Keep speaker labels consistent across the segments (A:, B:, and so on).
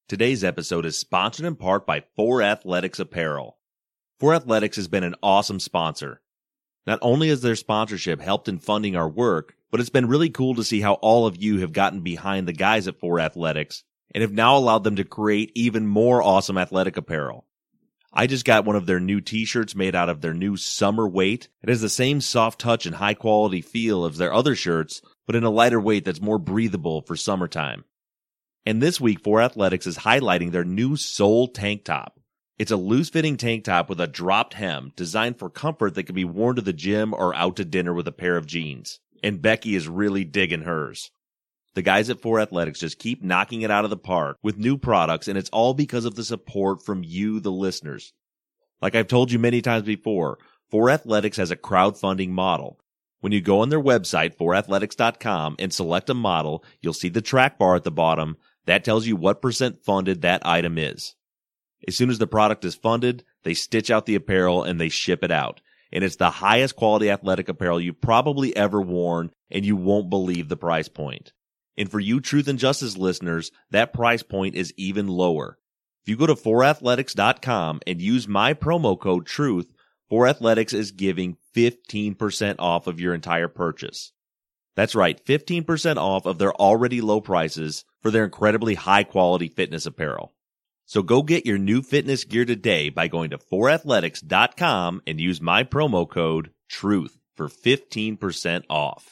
A: Today's episode is sponsored in part by 4Athletics Apparel. 4Athletics has been an awesome sponsor. Not only has their sponsorship helped in funding our work, but it's been really cool to see how all of you have gotten behind the guys at 4Athletics and have now allowed them to create even more awesome athletic apparel. I just got one of their new t-shirts made out of their new Summer Weight. It has the same soft touch and high quality feel as their other shirts, but in a lighter weight that's more breathable for summertime. And this week, 4Athletics is highlighting their new Soul tank top. It's a loose-fitting tank top with a dropped hem designed for comfort that can be worn to the gym or out to dinner with a pair of jeans. And Becky is really digging hers. The guys at 4Athletics just keep knocking it out of the park with new products, and it's all because of the support from you, the listeners. Like I've told you many times before, 4Athletics has a crowdfunding model. When you go on their website, 4athletics.com, and select a model, you'll see the track bar at the bottom. That tells you what % funded that item is. As soon as the product is funded, they stitch out the apparel and they ship it out. And it's the highest quality athletic apparel you've probably ever worn, and you won't believe the price point. And for you Truth and Justice listeners, that price point is even lower. If you go to 4athletics.com and use my promo code TRUTH, 4Athletics is giving 15% off of your entire purchase. That's right, 15% off of their already low prices for their incredibly high quality fitness apparel. So go get your new fitness gear today by going to 4athletics.com and use my promo code TRUTH for 15% off.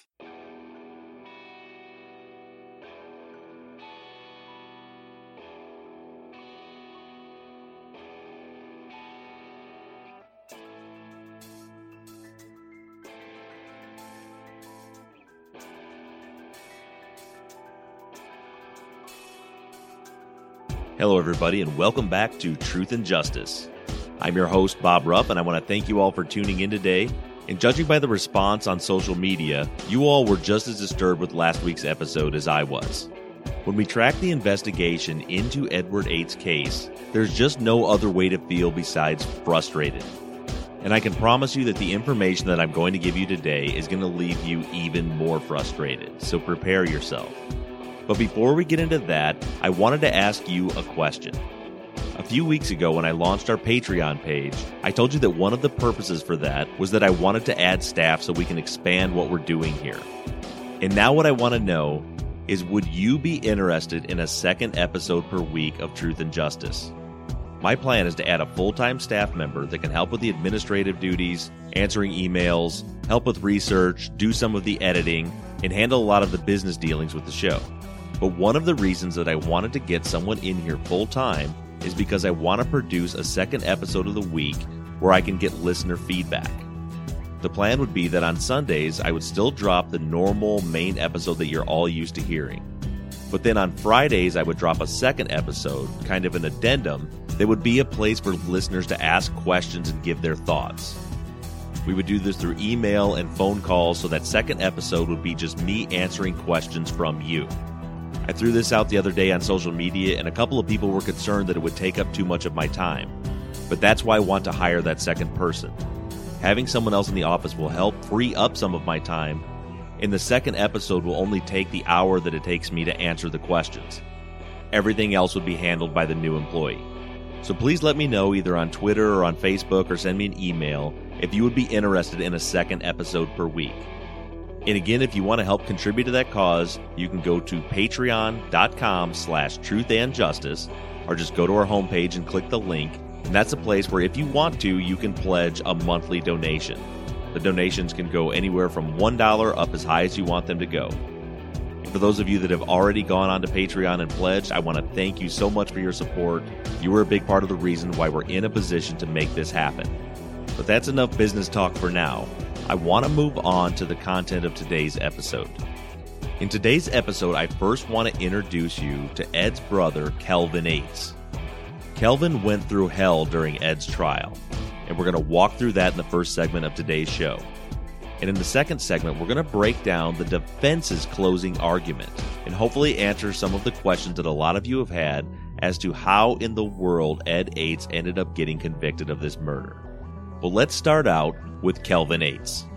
A: Hello, everybody, and welcome back to Truth and Justice. I'm your host, Bob Rupp, and I want to thank you all for tuning in today. And judging by the response on social media, you all were just as disturbed with last week's episode as I was. When we track the investigation into Edward Ate's case, there's just no other way to feel besides frustrated. And I can promise you that the information that I'm going to give you today is going to leave you even more frustrated, so prepare yourself. But before we get into that, I wanted to ask you a question. A few weeks ago when I launched our Patreon page, I told you that one of the purposes for that was that I wanted to add staff so we can expand what we're doing here. And now what I want to know is, would you be interested in a second episode per week of Truth and Justice? My plan is to add a full-time staff member that can help with the administrative duties, answering emails, help with research, do some of the editing, and handle a lot of the business dealings with the show. But one of the reasons that I wanted to get someone in here full-time is because I want to produce a second episode of the week where I can get listener feedback. The plan would be that on Sundays, I would still drop the normal main episode that you're all used to hearing. But then on Fridays, I would drop a second episode, kind of an addendum, that would be a place for listeners to ask questions and give their thoughts. We would do this through email and phone calls, so that second episode would be just me answering questions from you. I threw this out the other day on social media, and a couple of people were concerned that it would take up too much of my time. But that's why I want to hire that second person. Having someone else in the office will help free up some of my time, and the second episode will only take the hour that it takes me to answer the questions. Everything else would be handled by the new employee. So please let me know either on Twitter or on Facebook, or send me an email if you would be interested in a second episode per week. And again, if you want to help contribute to that cause, you can go to patreon.com/truthandjustice, or just go to our homepage and click the link. And that's a place where if you want to, you can pledge a monthly donation. The donations can go anywhere from $1 up as high as you want them to go. And for those of you that have already gone on to Patreon and pledged, I want to thank you so much for your support. You were a big part of the reason why we're in a position to make this happen. But that's enough business talk for now. I want to move on to the content of today's episode. In today's episode, I first want to introduce you to Ed's brother, Kelvin Ates. Kelvin went through hell during Ed's trial, and we're going to walk through that in the first segment of today's show. And in the second segment, we're going to break down the defense's closing argument and hopefully answer some of the questions that a lot of you have had as to how in the world Ed Ates ended up getting convicted of this murder. But let's start out with Kelvin Ates.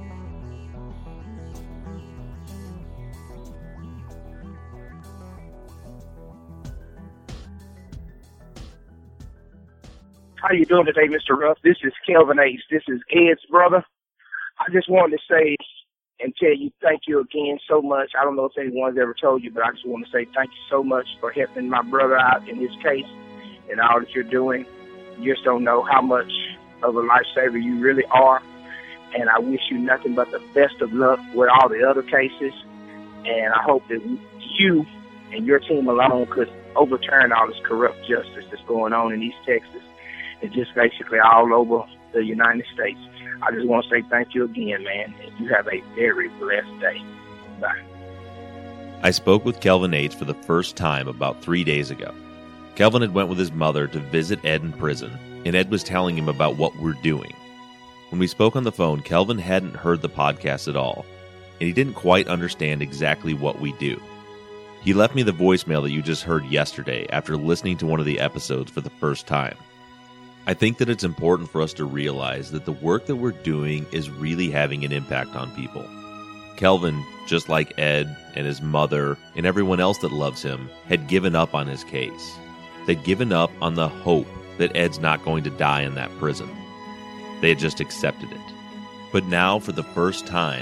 B: How you doing today, Mr. Ruff? This is Kelvin Ace. This is Ed's brother. I just wanted to say and tell you thank you again so much. I don't know if anyone's ever told you, but I just want to say thank you so much for helping my brother out in this case and all that you're doing. You just don't know how much of a lifesaver you really are. And I wish you nothing but the best of luck with all the other cases. And I hope that you and your team alone could overturn all this corrupt justice that's going on in East Texas and just basically all over the United States. I just want to say thank you again, man. And you have a very blessed day. Bye.
A: I spoke with Kelvin Ates for the first time about 3 days ago. Kelvin had went with his mother to visit Ed in prison, and Ed was telling him about what we're doing. When we spoke on the phone, Kelvin hadn't heard the podcast at all, and he didn't quite understand exactly what we do. He left me the voicemail that you just heard yesterday after listening to one of the episodes for the first time. I think that it's important for us to realize that the work that we're doing is really having an impact on people. Kelvin, just like Ed and his mother and everyone else that loves him, had given up on his case. They'd given up on the hope that Ed's not going to die in that prison. They had just accepted it. But now, for the first time,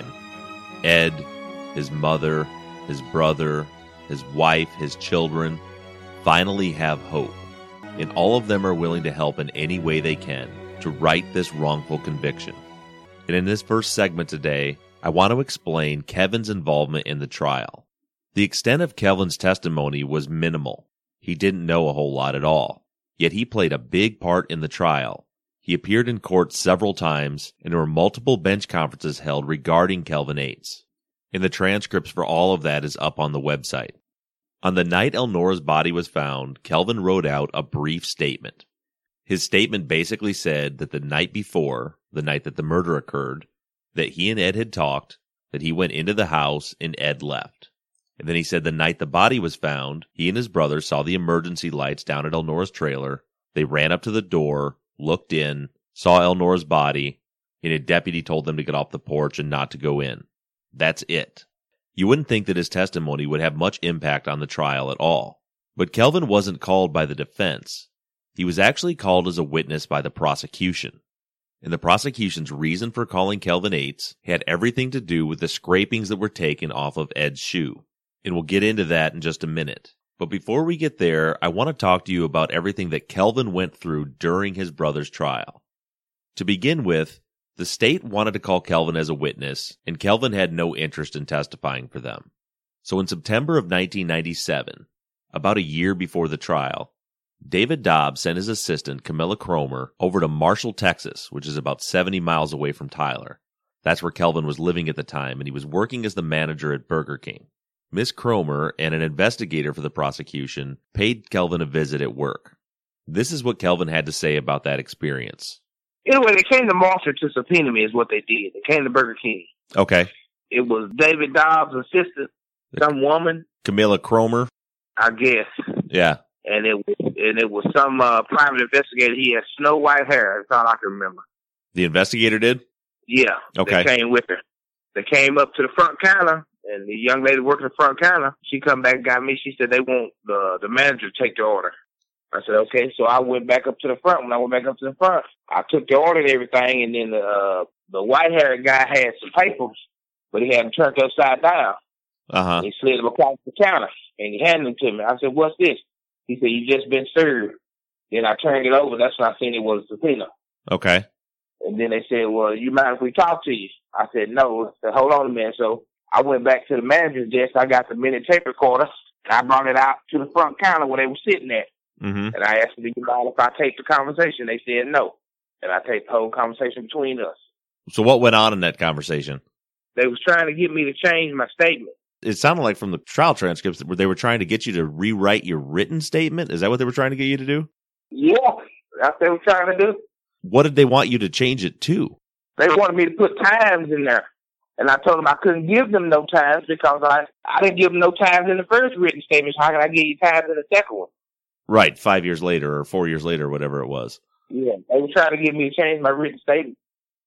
A: Ed, his mother, his brother, his wife, his children, finally have hope. And all of them are willing to help in any way they can to right this wrongful conviction. And in this first segment today, I want to explain Kevin's involvement in the trial. The extent of Kelvin's testimony was minimal. He didn't know a whole lot at all. Yet he played a big part in the trial. He appeared in court several times, and there were multiple bench conferences held regarding Kelvin Ates. And the transcripts for all of that is up on the website. On the night Elnora's body was found, Kelvin wrote out a brief statement. His statement basically said that the night before, the night that the murder occurred, that he and Ed had talked, that he went into the house and Ed left. And then he said the night the body was found, he and his brother saw the emergency lights down at Elnora's trailer. They ran up to the door, looked in, saw Elnora's body, and a deputy told them to get off the porch and not to go in. That's it. You wouldn't think that his testimony would have much impact on the trial at all. But Kelvin wasn't called by the defense. He was actually called as a witness by the prosecution. And the prosecution's reason for calling Kelvin Ates had everything to do with the scrapings that were taken off of Ed's shoe. And we'll get into that in just a minute. But before we get there, I want to talk to you about everything that Kelvin went through during his brother's trial. To begin with, the state wanted to call Kelvin as a witness, and Kelvin had no interest in testifying for them. So in September of 1997, about a year before the trial, David Dobbs sent his assistant, Camilla Cromer, over to Marshall, Texas, which is about 70 miles away from Tyler. That's where Kelvin was living at the time, and he was working as the manager at Burger King. Miss Cromer and an investigator for the prosecution paid Kelvin a visit at work. This is what Kelvin had to say about that experience.
B: Anyway, they came to Marshall to subpoena me is what they did. They came to Burger King.
A: Okay.
B: It was David Dobbs' assistant, some woman.
A: Camilla Cromer?
B: I guess.
A: Yeah.
B: And it was some private investigator. He had snow white hair. That's all I can remember.
A: The investigator did?
B: Yeah.
A: Okay.
B: They came with her. They came up to the front counter, and the young lady working the front counter, she come back and got me. She said they want the manager to take the order. I said, okay. So I went back up to the front. When I went back up to the front, I took the order and everything, and then the white-haired guy had some papers, but he had them turned upside down.
A: Uh-huh.
B: He slid them across the counter, and he handed them to me. I said, what's this? He said, you just been served. Then I turned it over. That's when I seen it was a subpoena.
A: Okay.
B: And then they said, well, you mind if we talk to you? I said, no. I said, hold on a minute. So I went back to the manager's desk. I got the minute tape recorder. And I brought it out to the front counter where they were sitting at.
A: Mm-hmm.
B: And I asked them, do you mind if I tape the conversation? They said no. And I taped the whole conversation between us.
A: So what went on in that conversation?
B: They was trying to get me to change my statement.
A: It sounded like from the trial transcripts that they were trying to get you to rewrite your written statement. Is that what they were trying to get you to do?
B: Yeah, that's what they were trying to do.
A: What did they want you to change it to?
B: They wanted me to put times in there. And I told them I couldn't give them no times because I didn't give them no times in the first written statement. So how can I give you times in the second one?
A: Right, 5 years later or 4 years later, whatever it was.
B: Yeah, they were trying to get me to change my written statement.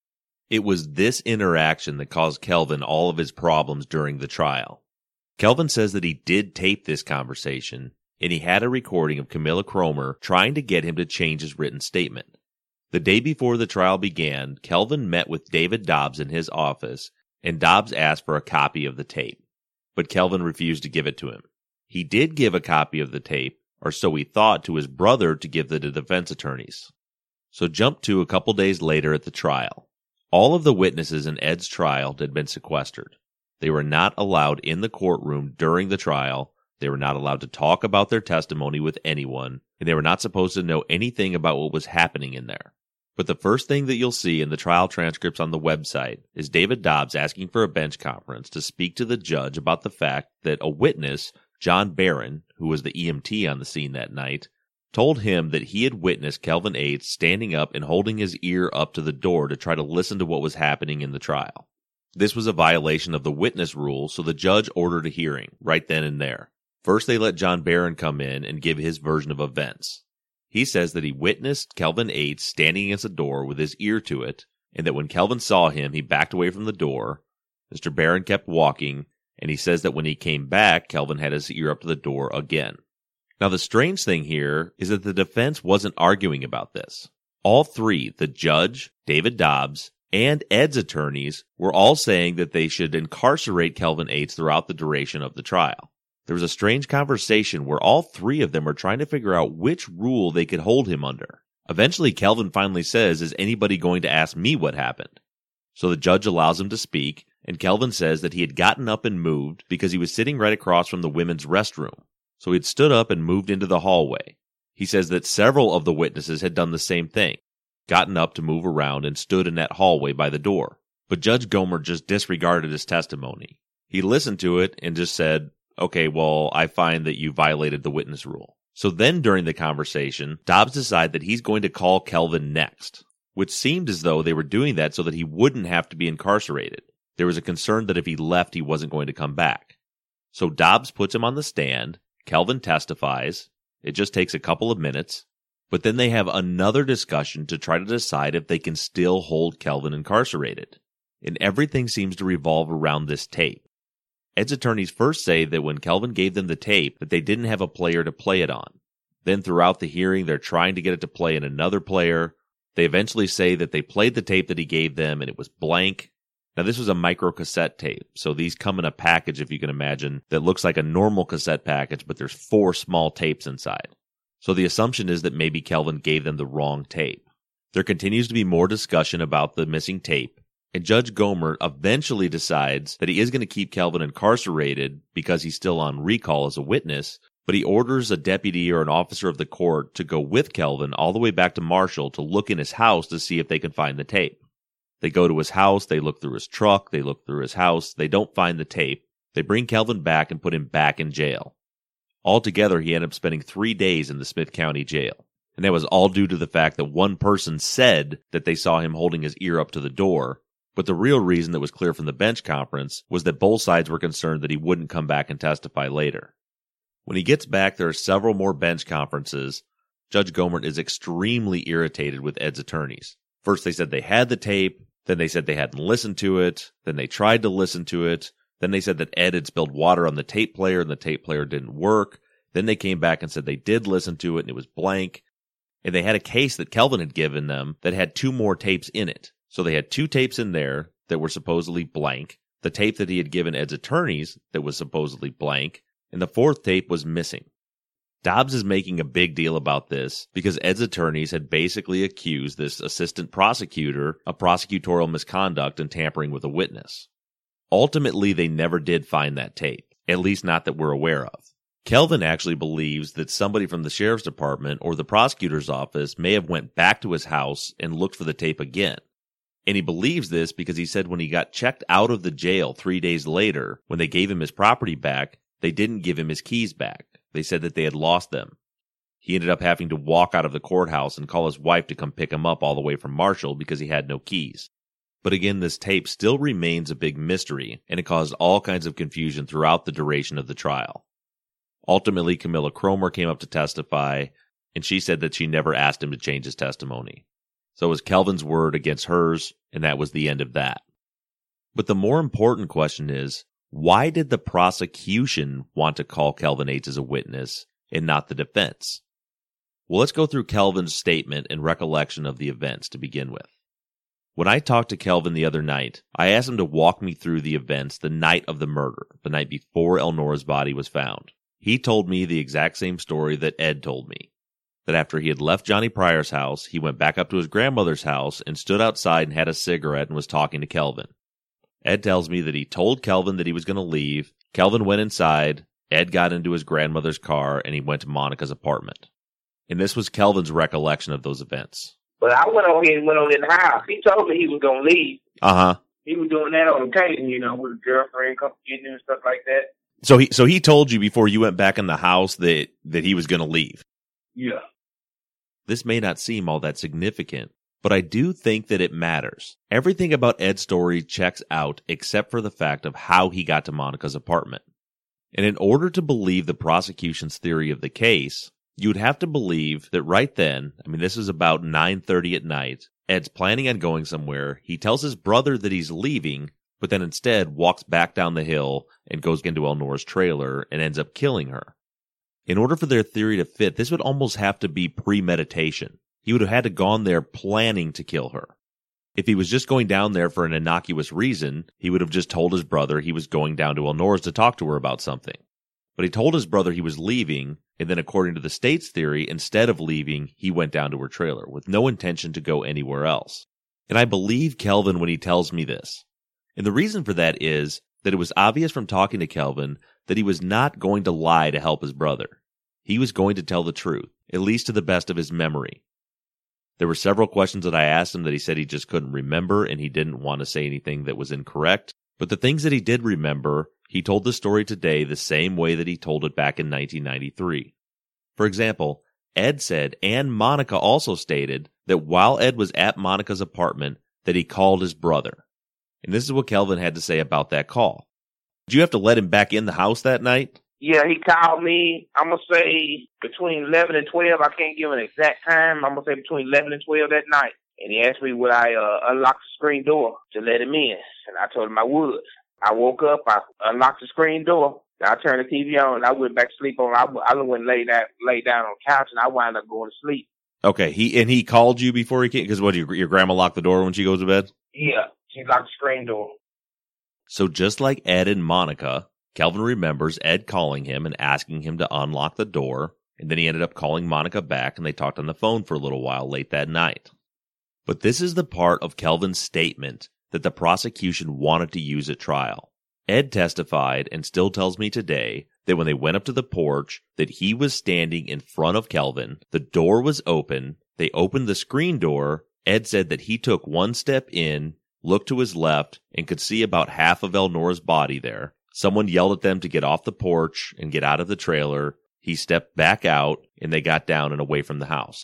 A: It was this interaction that caused Kelvin all of his problems during the trial. Kelvin says that he did tape this conversation, and he had a recording of Camilla Cromer trying to get him to change his written statement. The day before the trial began, Kelvin met with David Dobbs in his office, and Dobbs asked for a copy of the tape. But Kelvin refused to give it to him. He did give a copy of the tape, or so he thought, to his brother to give to the defense attorneys. So jump to a couple days later at the trial. All of the witnesses in Ed's trial had been sequestered. They were not allowed in the courtroom during the trial. They were not allowed to talk about their testimony with anyone, and they were not supposed to know anything about what was happening in there. But the first thing that you'll see in the trial transcripts on the website is David Dobbs asking for a bench conference to speak to the judge about the fact that a witness, John Barron, who was the EMT on the scene that night, told him that he had witnessed Kelvin Ates standing up and holding his ear up to the door to try to listen to what was happening in the trial. This was a violation of the witness rule, so the judge ordered a hearing right then and there. First, they let John Barron come in and give his version of events. He says that he witnessed Kelvin Ates standing against a door with his ear to it, and that when Kelvin saw him, he backed away from the door. Mr. Barron kept walking, and he says that when he came back, Kelvin had his ear up to the door again. Now, the strange thing here is that the defense wasn't arguing about this. All three, the judge, David Dobbs, and Ed's attorneys, were all saying that they should incarcerate Kelvin Ates throughout the duration of the trial. There was a strange conversation where all three of them were trying to figure out which rule they could hold him under. Eventually, Kelvin finally says, "Is anybody going to ask me what happened?" So the judge allows him to speak, and Kelvin says that he had gotten up and moved because he was sitting right across from the women's restroom. So he'd stood up and moved into the hallway. He says that several of the witnesses had done the same thing, gotten up to move around and stood in that hallway by the door. But Judge Gomer just disregarded his testimony. He listened to it and just said, "Okay, well, I find that you violated the witness rule." So then during the conversation, Dobbs decided that he's going to call Kelvin next, which seemed as though they were doing that so that he wouldn't have to be incarcerated. There was a concern that if he left, he wasn't going to come back. So Dobbs puts him on the stand. Kelvin testifies. It just takes a couple of minutes. But then they have another discussion to try to decide if they can still hold Kelvin incarcerated. And everything seems to revolve around this tape. Ed's attorneys first say that when Kelvin gave them the tape, that they didn't have a player to play it on. Then throughout the hearing, they're trying to get it to play in another player. They eventually say that they played the tape that he gave them and it was blank. Now, this was a micro cassette tape, so these come in a package, if you can imagine, that looks like a normal cassette package, but there's 4 small tapes inside. So the assumption is that maybe Kelvin gave them the wrong tape. There continues to be more discussion about the missing tape, and Judge Gomer eventually decides that he is going to keep Kelvin incarcerated because he's still on recall as a witness, but he orders a deputy or an officer of the court to go with Kelvin all the way back to Marshall to look in his house to see if they can find the tape. They go to his house, they look through his truck, they look through his house, they don't find the tape. They bring Kelvin back and put him back in jail. Altogether, he ended up spending 3 days in the Smith County Jail. And that was all due to the fact that one person said that they saw him holding his ear up to the door, but the real reason that was clear from the bench conference was that both sides were concerned that he wouldn't come back and testify later. When he gets back, there are several more bench conferences. Judge Gomer is extremely irritated with Ed's attorneys. First, they said they had the tape. Then they said they hadn't listened to it. Then they tried to listen to it. Then they said that Ed had spilled water on the tape player and the tape player didn't work. Then they came back and said they did listen to it and it was blank. And they had a case that Kelvin had given them that had 2 more tapes in it. So they had 2 tapes in there that were supposedly blank, the tape that he had given Ed's attorneys that was supposedly blank, and the 4th tape was missing. Dobbs is making a big deal about this because Ed's attorneys had basically accused this assistant prosecutor of prosecutorial misconduct and tampering with a witness. Ultimately, they never did find that tape, at least not that we're aware of. Kelvin actually believes that somebody from the sheriff's department or the prosecutor's office may have went back to his house and looked for the tape again. And he believes this because he said when he got checked out of the jail 3 days later, when they gave him his property back, they didn't give him his keys back. They said that they had lost them. He ended up having to walk out of the courthouse and call his wife to come pick him up all the way from Marshall because he had no keys. But again, this tape still remains a big mystery, and it caused all kinds of confusion throughout the duration of the trial. Ultimately, Camilla Cromer came up to testify, and she said that she never asked him to change his testimony. So it was Kelvin's word against hers, and that was the end of that. But the more important question is, why did the prosecution want to call Kelvin Ates as a witness and not the defense? Well, let's go through Kelvin's statement and recollection of the events to begin with. When I talked to Kelvin the other night, I asked him to walk me through the events the night of the murder, the night before Elnora's body was found. He told me the exact same story that Ed told me, that after he had left Johnny Pryor's house, he went back up to his grandmother's house and stood outside and had a cigarette and was talking to Kelvin. Ed tells me that he told Kelvin that he was going to leave. Kelvin went inside, Ed got into his grandmother's car, and he went to Monica's apartment. And this was Kelvin's recollection of those events.
B: But I went on in the house. He told me he was going to leave.
A: Uh-huh.
B: He was doing that on occasion, with his girlfriend, getting and stuff like that.
A: So he told you before you went back in the house that he was going to leave?
B: Yeah.
A: This may not seem all that significant, but I do think that it matters. Everything about Ed's story checks out except for the fact of how he got to Monica's apartment. And in order to believe the prosecution's theory of the case, you would have to believe that right then, this is about 9:30 at night, Ed's planning on going somewhere. He tells his brother that he's leaving, but then instead walks back down the hill and goes into Elnora's trailer and ends up killing her. In order for their theory to fit, this would almost have to be premeditation. He would have had to gone there planning to kill her. If he was just going down there for an innocuous reason, he would have just told his brother he was going down to Elnora's to talk to her about something. But he told his brother he was leaving, and then according to the state's theory, instead of leaving, he went down to her trailer with no intention to go anywhere else. And I believe Kelvin when he tells me this. And the reason for that is that it was obvious from talking to Kelvin that he was not going to lie to help his brother. He was going to tell the truth, at least to the best of his memory. There were several questions that I asked him that he said he just couldn't remember and he didn't want to say anything that was incorrect. But the things that he did remember, he told the story today the same way that he told it back in 1993. For example, Ed said, and Monica also stated, that while Ed was at Monica's apartment, that he called his brother. And this is what Kelvin had to say about that call. Did you have to let him back in the house that night?
B: Yeah, he called me, I'm going to say between 11 and 12. I can't give an exact time. I'm going to say between 11 and 12 that night. And he asked me would I unlock the screen door to let him in. And I told him I would. I woke up, I unlocked the screen door, I turned the TV on, and I went back to sleep on. I went and lay down on the couch, and I wound up going to sleep.
A: Okay, he called you before he came? Because what, your grandma locked the door when she goes to bed?
B: Yeah, she locked the screen door.
A: So just like Ed and Monica, Kelvin remembers Ed calling him and asking him to unlock the door, and then he ended up calling Monica back, and they talked on the phone for a little while late that night. But this is the part of Kelvin's statement that the prosecution wanted to use at trial. Ed testified and still tells me today that when they went up to the porch, that he was standing in front of Kelvin, the door was open, they opened the screen door, Ed said that he took one step in, looked to his left, and could see about half of Elnora's body there. Someone yelled at them to get off the porch and get out of the trailer. He stepped back out, and they got down and away from the house.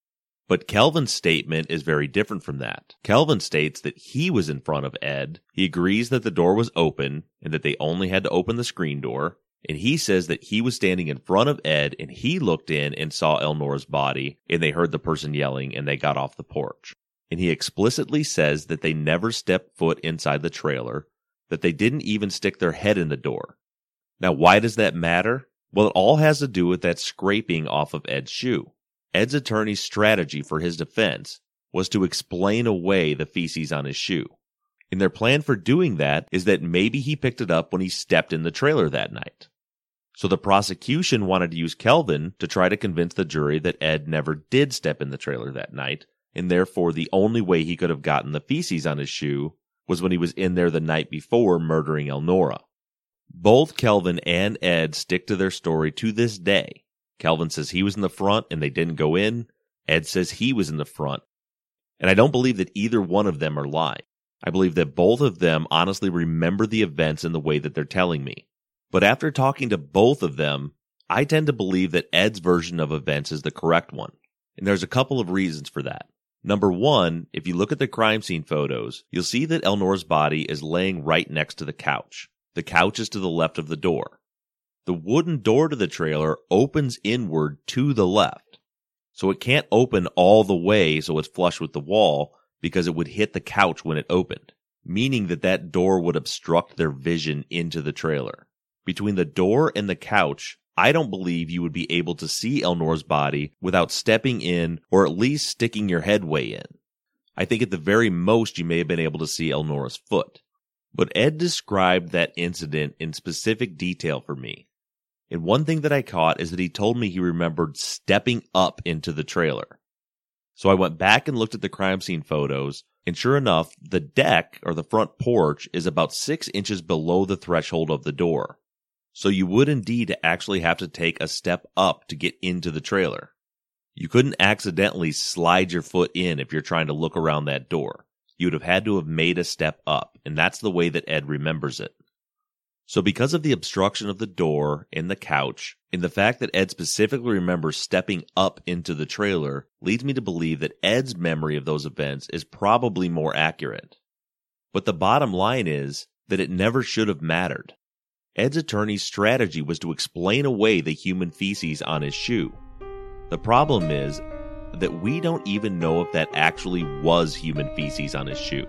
A: But Kelvin's statement is very different from that. Kelvin states that he was in front of Ed. He agrees that the door was open and that they only had to open the screen door. And he says that he was standing in front of Ed and he looked in and saw Elnora's body and they heard the person yelling and they got off the porch. And he explicitly says that they never stepped foot inside the trailer, that they didn't even stick their head in the door. Now, why does that matter? Well, it all has to do with that scraping off of Ed's shoe. Ed's attorney's strategy for his defense was to explain away the feces on his shoe. And their plan for doing that is that maybe he picked it up when he stepped in the trailer that night. So the prosecution wanted to use Kelvin to try to convince the jury that Ed never did step in the trailer that night, and therefore the only way he could have gotten the feces on his shoe was when he was in there the night before murdering Elnora. Both Kelvin and Ed stick to their story to this day. Kelvin says he was in the front and they didn't go in. Ed says he was in the front. And I don't believe that either one of them are lying. I believe that both of them honestly remember the events in the way that they're telling me. But after talking to both of them, I tend to believe that Ed's version of events is the correct one. And there's a couple of reasons for that. Number one, if you look at the crime scene photos, you'll see that Elnora's body is laying right next to the couch. The couch is to the left of the door. The wooden door to the trailer opens inward to the left. So it can't open all the way so it's flush with the wall because it would hit the couch when it opened, meaning that that door would obstruct their vision into the trailer. Between the door and the couch, I don't believe you would be able to see Elnora's body without stepping in or at least sticking your head way in. I think at the very most you may have been able to see Elnora's foot. But Ed described that incident in specific detail for me. And one thing that I caught is that he told me he remembered stepping up into the trailer. So I went back and looked at the crime scene photos, and sure enough, the deck, or the front porch, is about 6 inches below the threshold of the door. So you would indeed actually have to take a step up to get into the trailer. You couldn't accidentally slide your foot in if you're trying to look around that door. You would have had to have made a step up, and that's the way that Ed remembers it. So because of the obstruction of the door and the couch, and the fact that Ed specifically remembers stepping up into the trailer, leads me to believe that Ed's memory of those events is probably more accurate. But the bottom line is that it never should have mattered. Ed's attorney's strategy was to explain away the human feces on his shoe. The problem is that we don't even know if that actually was human feces on his shoe.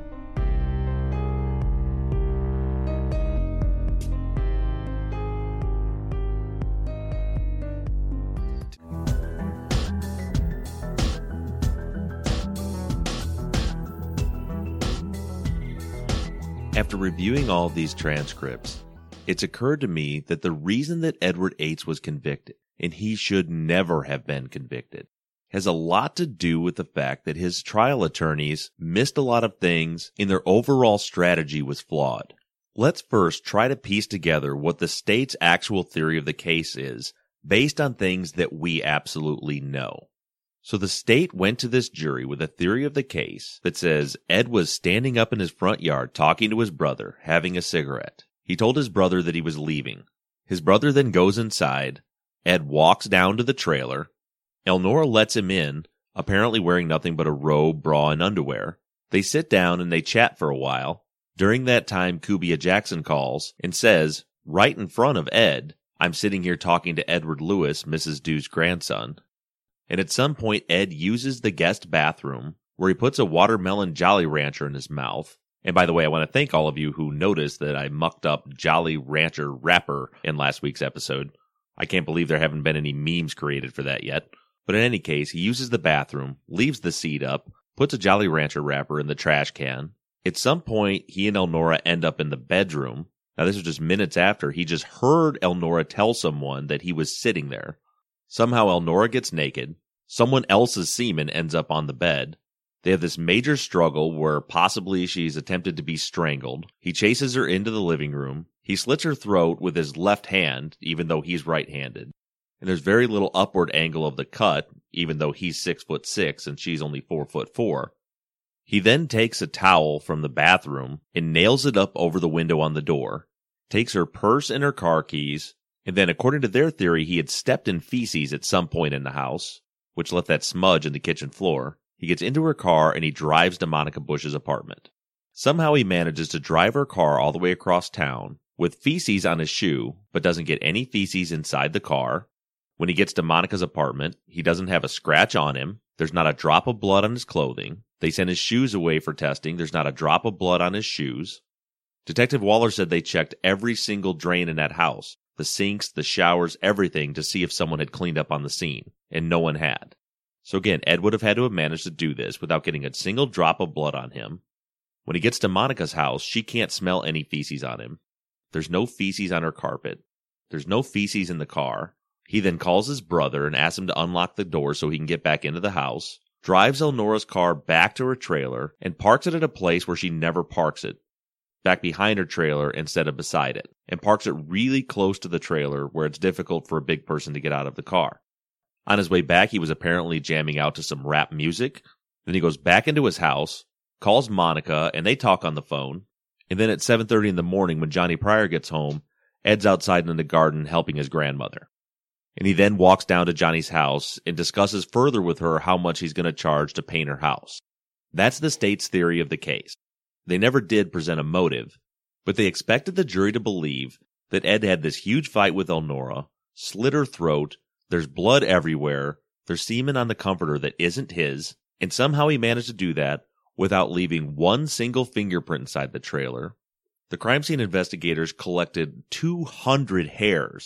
A: After reviewing all of these transcripts, it's occurred to me that the reason that Edward Yates was convicted, and he should never have been convicted, has a lot to do with the fact that his trial attorneys missed a lot of things and their overall strategy was flawed. Let's first try to piece together what the state's actual theory of the case is, based on things that we absolutely know. So the state went to this jury with a theory of the case that says Ed was standing up in his front yard talking to his brother, having a cigarette. He told his brother that he was leaving. His brother then goes inside. Ed walks down to the trailer. Elnora lets him in, apparently wearing nothing but a robe, bra, and underwear. They sit down and they chat for a while. During that time, Kubia Jackson calls and says, right in front of Ed, "I'm sitting here talking to Edward Lewis, Mrs. Dew's grandson." And at some point, Ed uses the guest bathroom, where he puts a watermelon Jolly Rancher in his mouth. And by the way, I want to thank all of you who noticed that I mucked up Jolly Rancher wrapper in last week's episode. I can't believe there haven't been any memes created for that yet. But in any case, he uses the bathroom, leaves the seat up, puts a Jolly Rancher wrapper in the trash can. At some point, he and Elnora end up in the bedroom. Now, this was just minutes after he just heard Elnora tell someone that he was sitting there. Somehow, Elnora gets naked. Someone else's semen ends up on the bed. They have this major struggle where possibly she's attempted to be strangled. He chases her into the living room. He slits her throat with his left hand, even though he's right-handed. And there's very little upward angle of the cut, even though he's 6'6" and she's only 4'4". He then takes a towel from the bathroom and nails it up over the window on the door, takes her purse and her car keys, and then according to their theory, he had stepped in feces at some point in the house, which left that smudge in the kitchen floor. He gets into her car and he drives to Monica Bush's apartment. Somehow he manages to drive her car all the way across town with feces on his shoe, but doesn't get any feces inside the car. When he gets to Monica's apartment, he doesn't have a scratch on him. There's not a drop of blood on his clothing. They send his shoes away for testing. There's not a drop of blood on his shoes. Detective Waller said they checked every single drain in that house, the sinks, the showers, everything, to see if someone had cleaned up on the scene, and no one had. So again, Ed would have had to have managed to do this without getting a single drop of blood on him. When he gets to Monica's house, she can't smell any feces on him. There's no feces on her carpet. There's no feces in the car. He then calls his brother and asks him to unlock the door so he can get back into the house, drives Elnora's car back to her trailer, and parks it at a place where she never parks it, back behind her trailer instead of beside it, and parks it really close to the trailer where it's difficult for a big person to get out of the car. On his way back, he was apparently jamming out to some rap music. Then he goes back into his house, calls Monica, and they talk on the phone. And then at 7:30 in the morning, when Johnny Pryor gets home, Ed's outside in the garden helping his grandmother. And he then walks down to Johnny's house and discusses further with her how much he's going to charge to paint her house. That's the state's theory of the case. They never did present a motive, but they expected the jury to believe that Ed had this huge fight with Elnora, slit her throat, there's blood everywhere, there's semen on the comforter that isn't his, and somehow he managed to do that without leaving one single fingerprint inside the trailer. The crime scene investigators collected 200 hairs.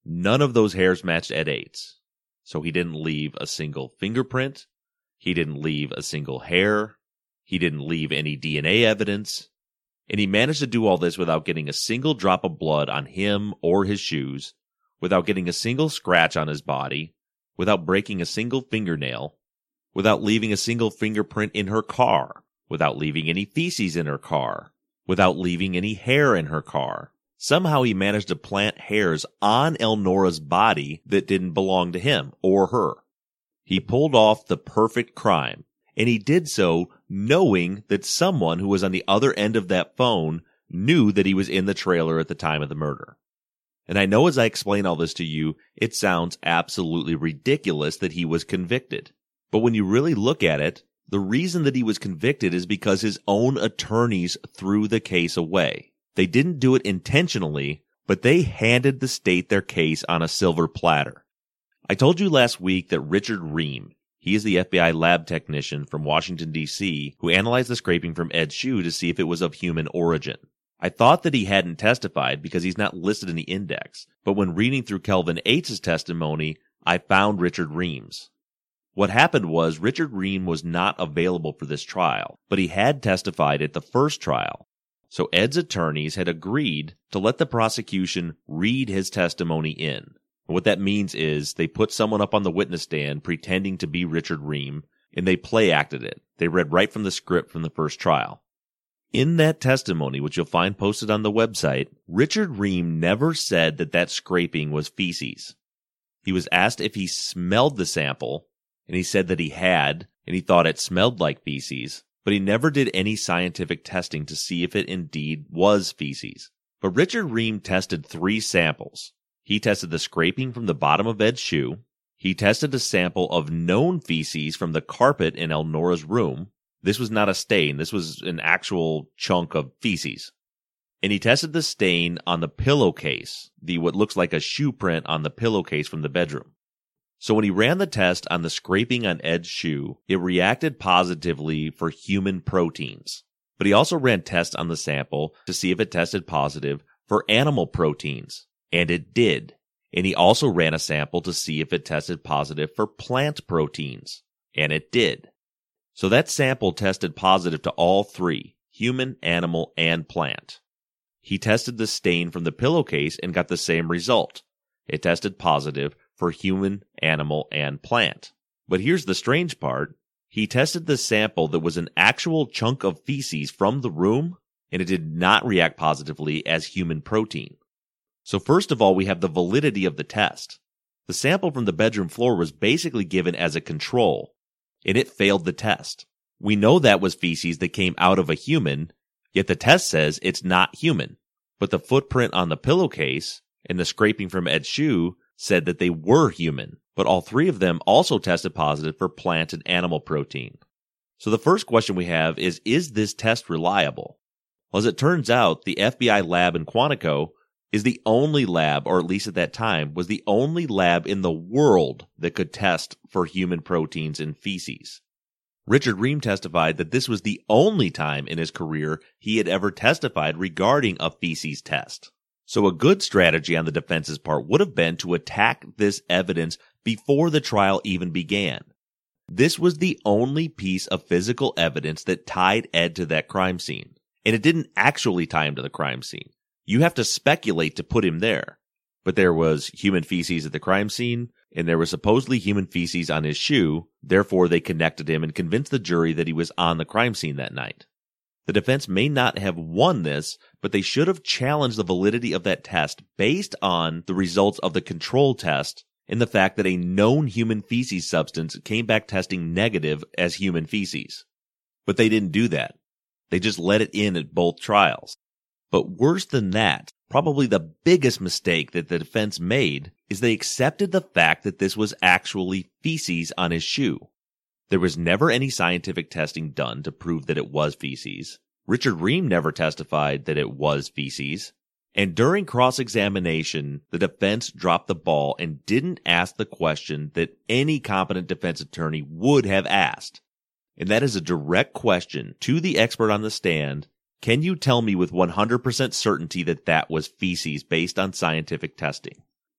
A: None of those hairs matched Ed 8's. So he didn't leave a single fingerprint. He didn't leave a single hair. He didn't leave any DNA evidence. And he managed to do all this without getting a single drop of blood on him or his shoes, without getting a single scratch on his body, without breaking a single fingernail, without leaving a single fingerprint in her car, without leaving any feces in her car, without leaving any hair in her car. Somehow he managed to plant hairs on Elnora's body that didn't belong to him or her. He pulled off the perfect crime, and he did so knowing that someone who was on the other end of that phone knew that he was in the trailer at the time of the murder. And I know as I explain all this to you, it sounds absolutely ridiculous that he was convicted. But when you really look at it, the reason that he was convicted is because his own attorneys threw the case away. They didn't do it intentionally, but they handed the state their case on a silver platter. I told you last week that Richard Ream, he is the FBI lab technician from Washington, D.C., who analyzed the scraping from Ed's shoe to see if it was of human origin. I thought that he hadn't testified because he's not listed in the index, but when reading through Kelvin Eitz's testimony, I found Richard Ream's. What happened was Richard Ream was not available for this trial, but he had testified at the first trial. So Ed's attorneys had agreed to let the prosecution read his testimony in. What that means is they put someone up on the witness stand pretending to be Richard Ream, and they play acted it. They read right from the script from the first trial. In that testimony, which you'll find posted on the website, Richard Ream never said that scraping was feces. He was asked if he smelled the sample, and he said that he had, and he thought it smelled like feces, but he never did any scientific testing to see if it indeed was feces. But Richard Ream tested 3 samples. He tested the scraping from the bottom of Ed's shoe. He tested a sample of known feces from the carpet in Elnora's room. This was not a stain. This was an actual chunk of feces. And he tested the stain on the pillowcase, what looks like a shoe print on the pillowcase from the bedroom. So when he ran the test on the scraping on Ed's shoe, it reacted positively for human proteins. But he also ran tests on the sample to see if it tested positive for animal proteins. And it did. And he also ran a sample to see if it tested positive for plant proteins. And it did. So that sample tested positive to all 3, human, animal, and plant. He tested the stain from the pillowcase and got the same result. It tested positive for human, animal, and plant. But here's the strange part. He tested the sample that was an actual chunk of feces from the room, and it did not react positively as human protein. So first of all, we have the validity of the test. The sample from the bedroom floor was basically given as a control, and it failed the test. We know that was feces that came out of a human, yet the test says it's not human. But the footprint on the pillowcase and the scraping from Ed's shoe said that they were human, but all 3 of them also tested positive for plant and animal protein. So the first question we have is this test reliable? Well, as it turns out, the FBI lab in Quantico is the only lab, or at least at that time, was the only lab in the world that could test for human proteins in feces. Richard Ream testified that this was the only time in his career he had ever testified regarding a feces test. So a good strategy on the defense's part would have been to attack this evidence before the trial even began. This was the only piece of physical evidence that tied Ed to that crime scene. And it didn't actually tie him to the crime scene. You have to speculate to put him there. But there was human feces at the crime scene, and there was supposedly human feces on his shoe. Therefore, they connected him and convinced the jury that he was on the crime scene that night. The defense may not have won this, but they should have challenged the validity of that test based on the results of the control test and the fact that a known human feces substance came back testing negative as human feces. But they didn't do that. They just let it in at both trials. But worse than that, probably the biggest mistake that the defense made is they accepted the fact that this was actually feces on his shoe. There was never any scientific testing done to prove that it was feces. Richard Ream never testified that it was feces. And during cross-examination, the defense dropped the ball and didn't ask the question that any competent defense attorney would have asked. And that is a direct question to the expert on the stand. Can you tell me with 100% certainty that that was feces based on scientific testing?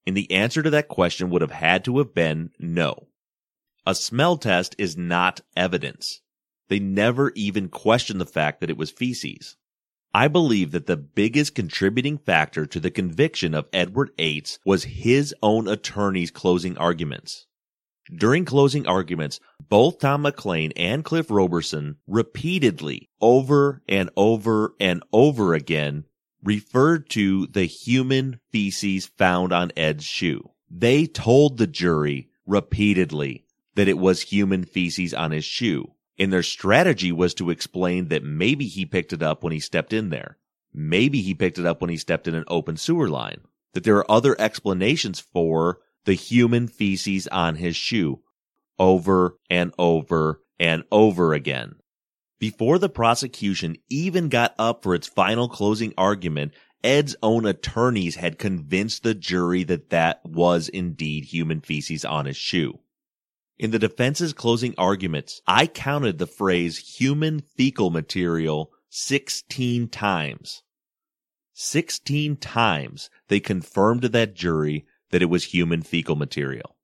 A: And the answer to that question would have had to have been no. A smell test is not evidence. They never even questioned the fact that it was feces. I believe that the biggest contributing factor to the conviction of Edward Yates was his own attorney's closing arguments. During closing arguments, both Tom McLean and Cliff Roberson repeatedly, over and over and over again, referred to the human feces found on Ed's shoe. They told the jury repeatedly that it was human feces on his shoe. And their strategy was to explain that maybe he picked it up when he stepped in there. Maybe he picked it up when he stepped in an open sewer line. That there are other explanations for the human feces on his shoe, over and over and over again. Before the prosecution even got up for its final closing argument, Ed's own attorneys had convinced the jury that that was indeed human feces on his shoe. In the defense's closing arguments, I counted the phrase human fecal material 16 times. 16 times they confirmed to that jury that it was human fecal material.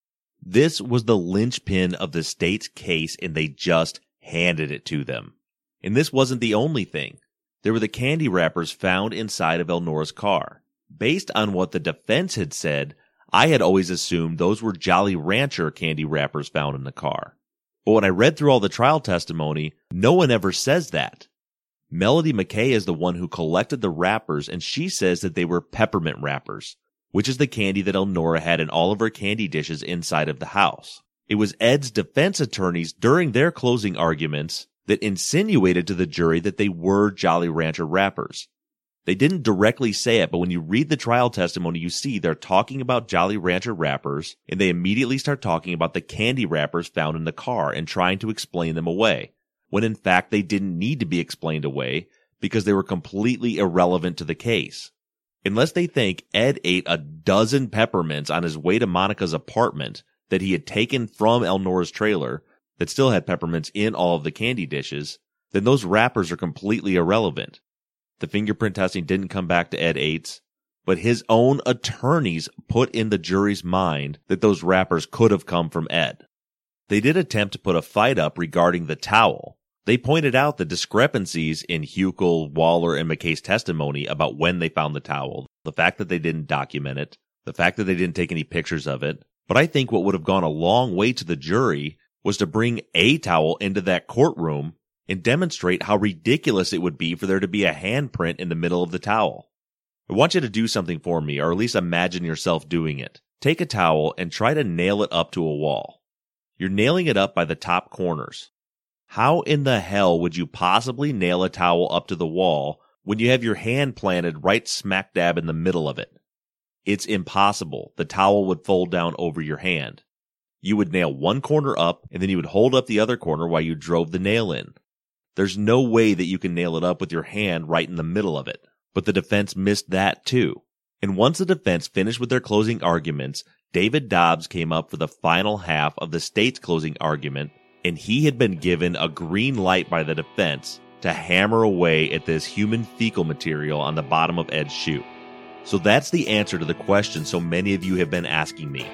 A: This was the linchpin of the state's case, and they just handed it to them. And this wasn't the only thing. There were the candy wrappers found inside of Elnora's car. Based on what the defense had said, I had always assumed those were Jolly Rancher candy wrappers found in the car. But when I read through all the trial testimony, no one ever says that. Melody McKay is the one who collected the wrappers, and she says that they were peppermint wrappers, which is the candy that Elnora had in all of her candy dishes inside of the house. It was Ed's defense attorneys during their closing arguments that insinuated to the jury that they were Jolly Rancher wrappers. They didn't directly say it, but when you read the trial testimony, you see they're talking about Jolly Rancher wrappers, and they immediately start talking about the candy wrappers found in the car and trying to explain them away, when in fact they didn't need to be explained away because they were completely irrelevant to the case. Unless they think Ed ate a dozen peppermints on his way to Monica's apartment that he had taken from Elnora's trailer that still had peppermints in all of the candy dishes, then those wrappers are completely irrelevant. The fingerprint testing didn't come back to Ed Yates, but his own attorneys put in the jury's mind that those wrappers could have come from Ed. They did attempt to put a fight up regarding the towel. They pointed out the discrepancies in Huckel, Waller, and McKay's testimony about when they found the towel, the fact that they didn't document it, the fact that they didn't take any pictures of it. But I think what would have gone a long way to the jury was to bring a towel into that courtroom and demonstrate how ridiculous it would be for there to be a handprint in the middle of the towel. I want you to do something for me, or at least imagine yourself doing it. Take a towel and try to nail it up to a wall. You're nailing it up by the top corners. How in the hell would you possibly nail a towel up to the wall when you have your hand planted right smack dab in the middle of it? It's impossible. The towel would fold down over your hand. You would nail one corner up, and then you would hold up the other corner while you drove the nail in. There's no way that you can nail it up with your hand right in the middle of it. But the defense missed that too. And once the defense finished with their closing arguments, David Dobbs came up for the final half of the state's closing argument, and he had been given a green light by the defense to hammer away at this human fecal material on the bottom of Ed's shoe. So that's the answer to the question so many of you have been asking me.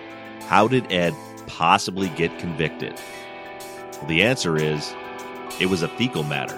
A: How did Ed possibly get convicted? Well, the answer is, it was a fecal matter.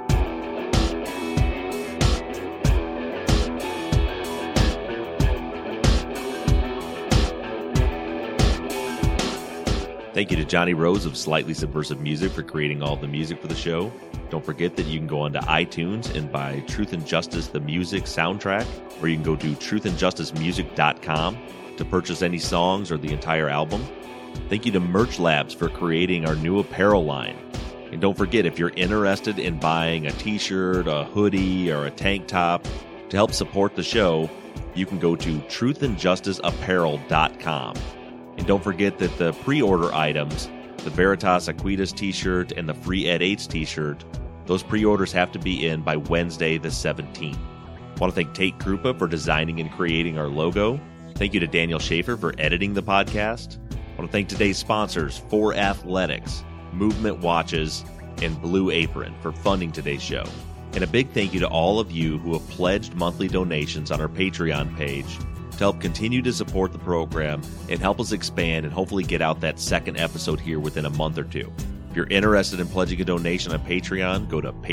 A: Thank you to Johnny Rose of Slightly Subversive Music for creating all the music for the show. Don't forget that you can go onto iTunes and buy Truth and Justice the Music soundtrack, or you can go to truthandjusticemusic.com to purchase any songs or the entire album. Thank you to Merch Labs for creating our new apparel line. And don't forget, if you're interested in buying a t-shirt, a hoodie, or a tank top to help support the show, you can go to truthandjusticeapparel.com. And don't forget that the pre-order items, the Veritas Aquitas t-shirt and the Free Ed Yates t-shirt, those pre-orders have to be in by Wednesday the 17th. I want to thank Tate Krupa for designing and creating our logo. Thank you to Daniel Schaefer for editing the podcast. I want to thank today's sponsors, 4Athletics, Movement Watches, and Blue Apron for funding today's show. And a big thank you to all of you who have pledged monthly donations on our Patreon page to help continue to support the program and help us expand and hopefully get out that second episode here within a month or two. If you're interested in pledging a donation on Patreon, go to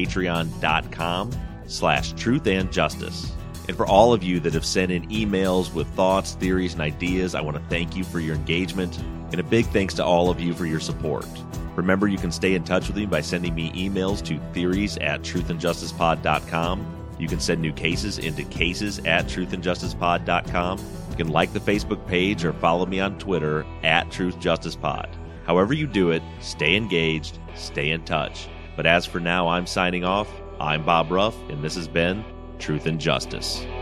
A: patreon.com/truthandjustice. And for all of you that have sent in emails with thoughts, theories, and ideas, I want to thank you for your engagement. And a big thanks to all of you for your support. Remember, you can stay in touch with me by sending me emails to theories@truthandjusticepod.com. You can send new cases into cases@truthandjusticepod.com. You can like the Facebook page or follow me on Twitter @truthjusticepod. However you do it, stay engaged, stay in touch. But as for now, I'm signing off. I'm Bob Ruff, and this has been Truth and Justice.